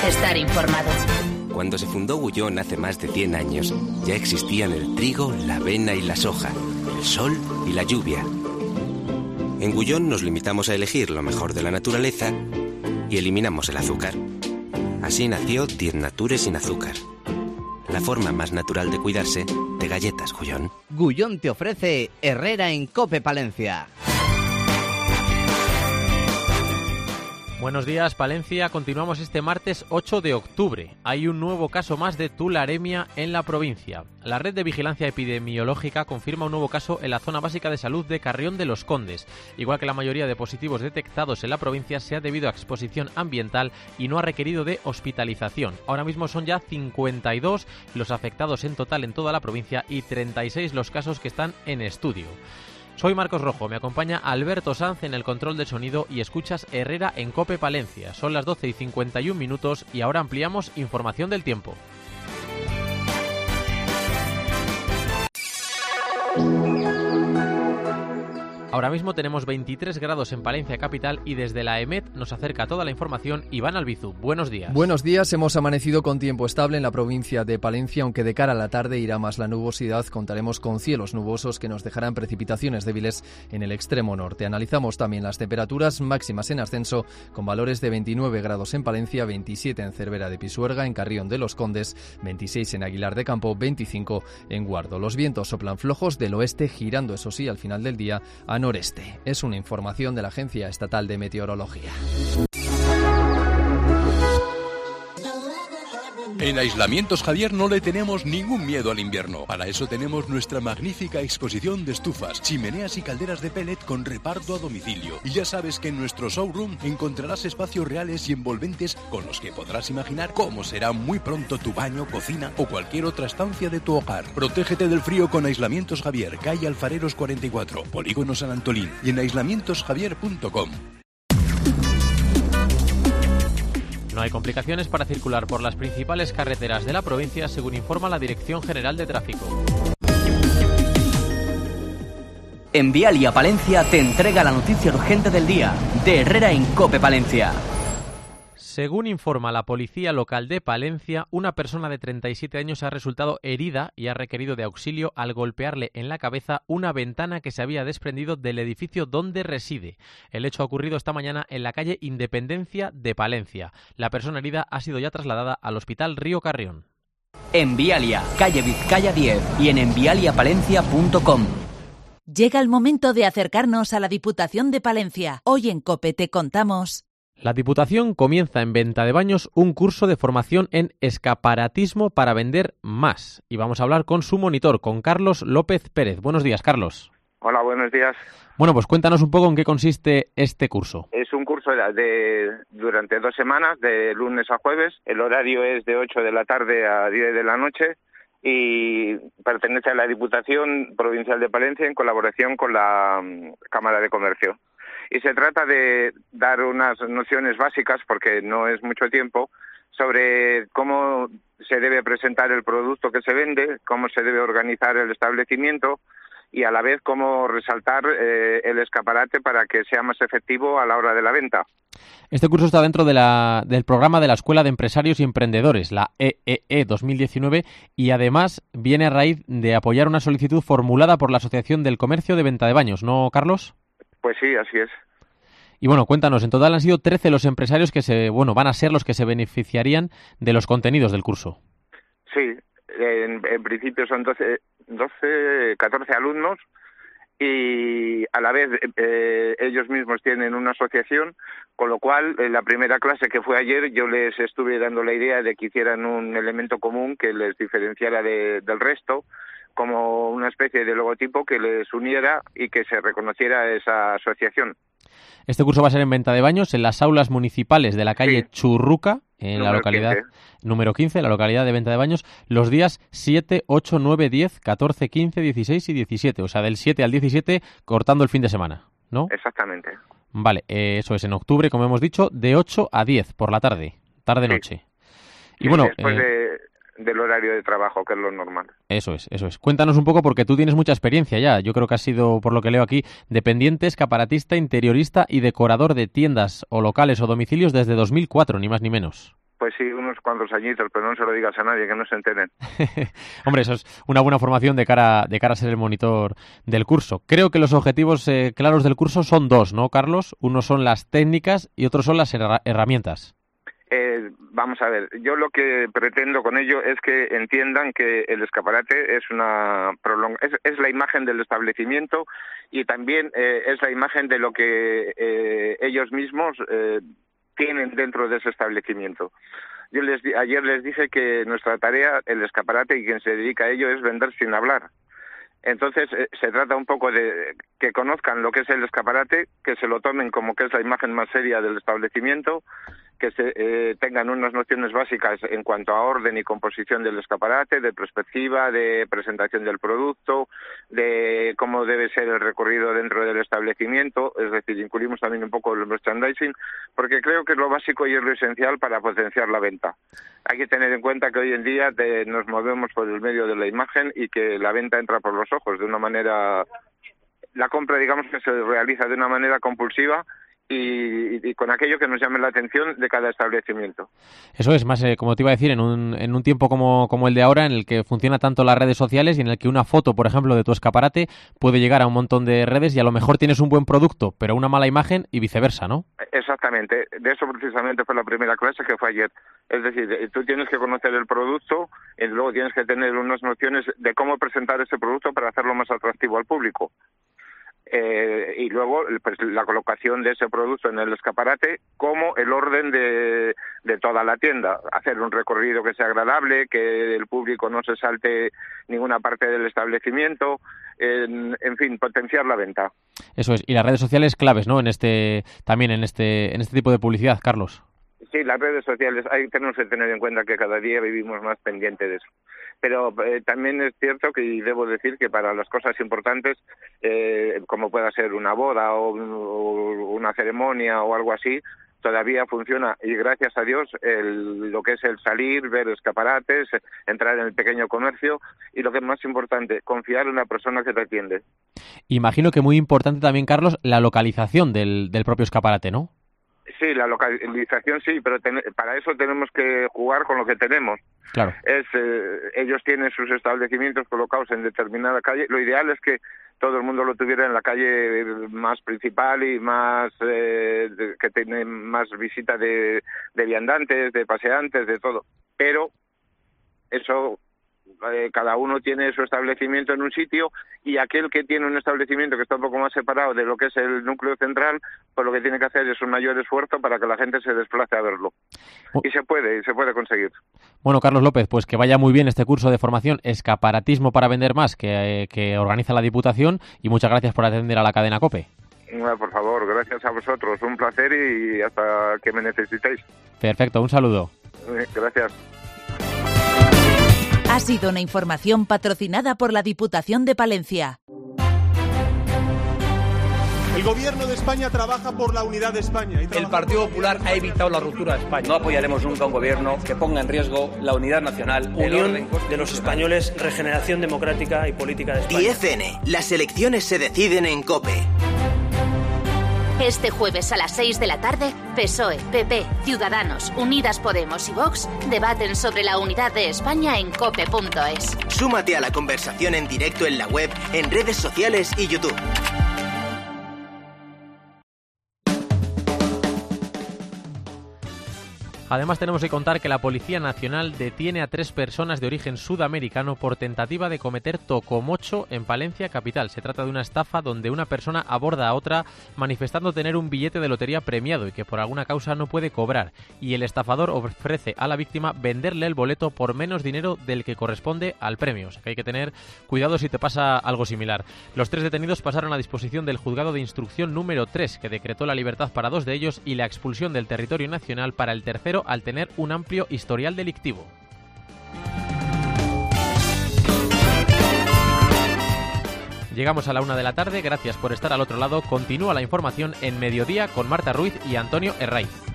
estar informado. Cuando se fundó Gullón hace más de 100 años, ya existían el trigo, la avena y la soja, el sol y la lluvia. En Gullón nos limitamos a elegir lo mejor de la naturaleza y eliminamos el azúcar. Así nació 10 Nature sin azúcar. La forma más natural de cuidarse de galletas Gullón. Gullón te ofrece Herrera en COPE Palencia. Buenos días, Palencia. Continuamos este martes 8 de octubre. Hay un nuevo caso más de tularemia en la provincia. La red de vigilancia epidemiológica confirma un nuevo caso en la zona básica de salud de Carrión de los Condes. Igual que la mayoría de positivos detectados en la provincia, se ha debido a exposición ambiental y no ha requerido de hospitalización. Ahora mismo son ya 52 los afectados en total en toda la provincia y 36 los casos que están en estudio. Soy Marcos Rojo, me acompaña Alberto Sanz en el control de sonido y escuchas Herrera en COPE Palencia. Son las 12:51 y ahora ampliamos información del tiempo. Ahora mismo tenemos 23 grados en Palencia capital y desde la EMET nos acerca toda la información Iván Albizu. Buenos días. Buenos días, hemos amanecido con tiempo estable en la provincia de Palencia, aunque de cara a la tarde irá más la nubosidad. Contaremos con cielos nubosos que nos dejarán precipitaciones débiles en el extremo norte. Analizamos también las temperaturas máximas en ascenso, con valores de 29 grados en Palencia, 27 en Cervera de Pisuerga, en Carrión de los Condes, 26 en Aguilar de Campo, 25 en Guardo. Los vientos soplan flojos del oeste, girando, eso sí, al final del día a noreste. Es una información de la Agencia Estatal de Meteorología. En Aislamientos Javier no le tenemos ningún miedo al invierno. Para eso tenemos nuestra magnífica exposición de estufas, chimeneas y calderas de pellet con reparto a domicilio. Y ya sabes que en nuestro showroom encontrarás espacios reales y envolventes con los que podrás imaginar cómo será muy pronto tu baño, cocina o cualquier otra estancia de tu hogar. Protégete del frío con Aislamientos Javier, calle Alfareros 44, Polígono San Antolín y en aislamientosjavier.com. No hay complicaciones para circular por las principales carreteras de la provincia, según informa la Dirección General de Tráfico. Envialia Palencia te entrega la noticia urgente del día, de Herrera en COPE Palencia. Según informa la Policía Local de Palencia, una persona de 37 años ha resultado herida y ha requerido de auxilio al golpearle en la cabeza una ventana que se había desprendido del edificio donde reside. El hecho ha ocurrido esta mañana en la calle Independencia de Palencia. La persona herida ha sido ya trasladada al Hospital Río Carrión. Envialia, calle Vizcaya 10 y en envialiapalencia.com. Llega el momento de acercarnos a la Diputación de Palencia. Hoy en COPE te contamos. La Diputación comienza en Ventadebaños un curso de formación en escaparatismo para vender más. Y vamos a hablar con su monitor, con Carlos López Pérez. Buenos días, Carlos. Hola, buenos días. Bueno, pues cuéntanos un poco en qué consiste este curso. Es un curso durante 2 semanas, de lunes a jueves. El horario es de 8 de la tarde a 10 de la noche y pertenece a la Diputación Provincial de Palencia en colaboración con la Cámara de Comercio. Y se trata de dar unas nociones básicas, porque no es mucho tiempo, sobre cómo se debe presentar el producto que se vende, cómo se debe organizar el establecimiento y a la vez cómo resaltar el escaparate para que sea más efectivo a la hora de la venta. Este curso está dentro del programa de la Escuela de Empresarios y Emprendedores, la EEE 2019, y además viene a raíz de apoyar una solicitud formulada por la Asociación del Comercio de Ventadebaños, ¿no, Carlos? Pues sí, así es. Y bueno, cuéntanos, en total han sido 13 los empresarios que van a ser los que se beneficiarían de los contenidos del curso. Sí, en principio son 14 alumnos y a la vez ellos mismos tienen una asociación, con lo cual en la primera clase que fue ayer yo les estuve dando la idea de que hicieran un elemento común que les diferenciara del resto, como una especie de logotipo que les uniera y que se reconociera esa asociación. Este curso va a ser en Ventadebaños, en las aulas municipales de la calle Churruca, en la localidad 15. Número 15, la localidad de Ventadebaños, los días 7, 8, 9, 10, 14, 15, 16 y 17, o sea, del 7 al 17 cortando el fin de semana, ¿no? Exactamente. Vale, eso es en octubre, como hemos dicho, de 8 a 10 por la tarde, tarde-noche. Y sí, bueno, después del horario de trabajo, que es lo normal. Eso es. Cuéntanos un poco, porque tú tienes mucha experiencia ya. Yo creo que has sido, por lo que leo aquí, dependiente, escaparatista, interiorista y decorador de tiendas o locales o domicilios desde 2004, ni más ni menos. Pues sí, unos cuantos añitos, pero no se lo digas a nadie, que no se enteren. Hombre, eso es una buena formación de cara a ser el monitor del curso. Creo que los objetivos claros del curso son dos, ¿no, Carlos? Uno son las técnicas y otros son las herramientas. Vamos a ver, yo lo que pretendo con ello es que entiendan que el escaparate es es la imagen del establecimiento y también es la imagen de lo que ellos mismos tienen dentro de ese establecimiento. Ayer les dije que nuestra tarea, el escaparate y quien se dedica a ello, es vender sin hablar. Entonces, se trata un poco de que conozcan lo que es el escaparate, que se lo tomen como que es la imagen más seria del establecimiento, que tengan unas nociones básicas en cuanto a orden y composición del escaparate, de perspectiva, de presentación del producto, de cómo debe ser el recorrido dentro del establecimiento, es decir, incluimos también un poco el merchandising, porque creo que es lo básico y es lo esencial para potenciar la venta. Hay que tener en cuenta que hoy en día nos movemos por el medio de la imagen y que la venta entra por los ojos de una manera... La compra, digamos, que se realiza de una manera compulsiva y con aquello que nos llame la atención de cada establecimiento. Eso es, más como te iba a decir, en un tiempo como el de ahora, en el que funciona tanto las redes sociales y en el que una foto, por ejemplo, de tu escaparate puede llegar a un montón de redes y a lo mejor tienes un buen producto, pero una mala imagen y viceversa, ¿no? Exactamente, de eso precisamente fue la primera clase que fue ayer. Es decir, tú tienes que conocer el producto y luego tienes que tener unas nociones de cómo presentar ese producto para hacerlo más atractivo al público. Y luego pues la colocación de ese producto en el escaparate como el orden de toda la tienda, hacer un recorrido que sea agradable, que el público no se salte ninguna parte del establecimiento, en fin, potenciar la venta. Eso es, y las redes sociales claves, ¿no? En este tipo de publicidad, Carlos. Sí, las redes sociales, tenemos que tener en cuenta que cada día vivimos más pendientes de eso. Pero también es cierto que, y debo decir que para las cosas importantes, como pueda ser una boda o una ceremonia o algo así, todavía funciona, y gracias a Dios, lo que es el salir, ver escaparates, entrar en el pequeño comercio, y lo que es más importante, confiar en la persona que te atiende. Imagino que muy importante también, Carlos, la localización del propio escaparate, ¿no? Sí, la localización sí, pero para eso tenemos que jugar con lo que tenemos. Claro. Ellos tienen sus establecimientos colocados en determinada calle. Lo ideal es que todo el mundo lo tuviera en la calle más principal y más que tiene más visita de viandantes, de paseantes, de todo. Pero eso... cada uno tiene su establecimiento en un sitio y aquel que tiene un establecimiento que está un poco más separado de lo que es el núcleo central, pues lo que tiene que hacer es un mayor esfuerzo para que la gente se desplace a verlo. Y se puede conseguir. Bueno, Carlos López, pues que vaya muy bien este curso de formación Escaparatismo para Vender Más que organiza la Diputación, y muchas gracias por atender a la cadena COPE. Por favor, gracias a vosotros, un placer y hasta que me necesitéis. Perfecto, un saludo. Gracias. Ha sido una información patrocinada por la Diputación de Palencia. El Gobierno de España trabaja por la unidad de España. El Partido Popular ha evitado la ruptura de España. No apoyaremos nunca un gobierno que ponga en riesgo la unidad nacional. Unión de los españoles, regeneración democrática y política de España. Y ECN, las elecciones se deciden en COPE. Este jueves a las 6 de la tarde, PSOE, PP, Ciudadanos, Unidas Podemos y Vox debaten sobre la unidad de España en cope.es. Súmate a la conversación en directo en la web, en redes sociales y YouTube. Además, tenemos que contar que la Policía Nacional detiene a 3 personas de origen sudamericano por tentativa de cometer tocomocho en Palencia capital. Se trata de una estafa donde una persona aborda a otra manifestando tener un billete de lotería premiado y que por alguna causa no puede cobrar. Y el estafador ofrece a la víctima venderle el boleto por menos dinero del que corresponde al premio. O sea que hay que tener cuidado si te pasa algo similar. Los 3 detenidos pasaron a disposición del Juzgado de Instrucción número 3, que decretó la libertad para 2 de ellos y la expulsión del territorio nacional para el tercero, al tener un amplio historial delictivo. Llegamos a la 1 de la tarde, gracias por estar al otro lado. Continúa la información en Mediodía con Marta Ruiz y Antonio Herraiz.